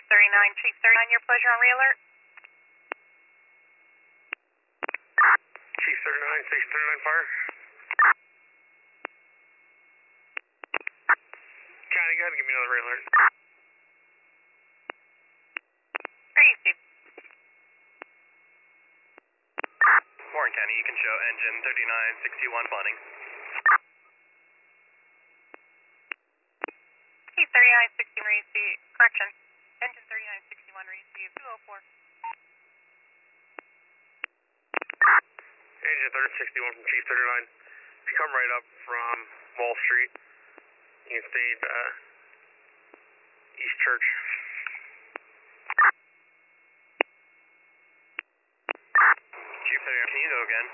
39, Chief 39, your pleasure on re-alert. Chief 39, Station 39 fire. County, go ahead and give me another re-alert. Where are you, Chief? Warren County, you can show engine 3961 bonding. Chief 3960, receive, correction, engine 3961, receive 204. Engine 3061 from Chief 39. If you come right up from Wall Street, you can stay at East Church. Chief 39, can you go again?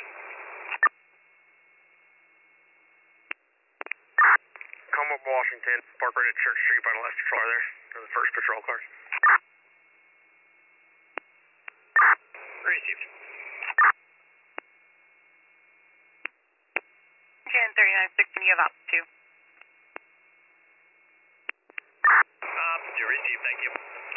Come up Washington, park right at Church Street by the last patrol there. They're the first patrol cars. Received. Engine 3960, you have up to. Do receive, thank you.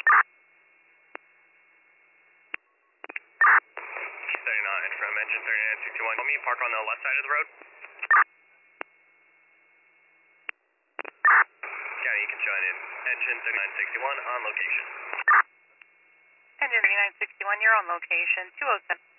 Chief 39 from engine 3961. Let me park on the left side of the road. County, you can join in. Engine 3961 on location. Engine 3961, you're on location, 207.